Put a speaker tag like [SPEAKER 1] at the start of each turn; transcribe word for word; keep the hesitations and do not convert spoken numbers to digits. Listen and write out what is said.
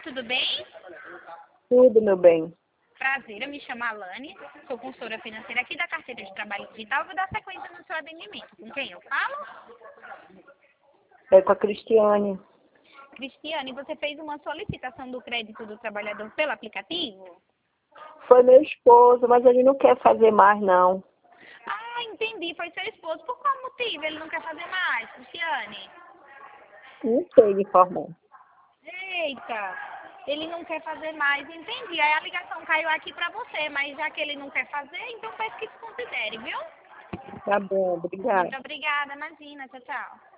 [SPEAKER 1] tudo bem?
[SPEAKER 2] Tudo, meu bem.
[SPEAKER 1] Prazer, eu me chamo Alane, sou consultora financeira aqui da carteira de trabalho digital. Vou dar sequência no seu atendimento. Com quem eu falo?
[SPEAKER 2] É com a Cristiane.
[SPEAKER 1] Cristiane, você fez uma solicitação do crédito do trabalhador pelo aplicativo?
[SPEAKER 2] Foi meu esposo, mas ele não quer fazer mais, não.
[SPEAKER 1] Ah, entendi, foi seu esposo. Por qual motivo ele não quer fazer mais, Cristiane?
[SPEAKER 2] Não sei de informar.
[SPEAKER 1] Eita, ele não quer fazer mais, entendi. Aí a ligação caiu aqui pra você, mas já que ele não quer fazer, então peço que desconsidere, viu?
[SPEAKER 2] Tá bom, obrigada.
[SPEAKER 1] Muito obrigada, imagina. Tchau, tchau.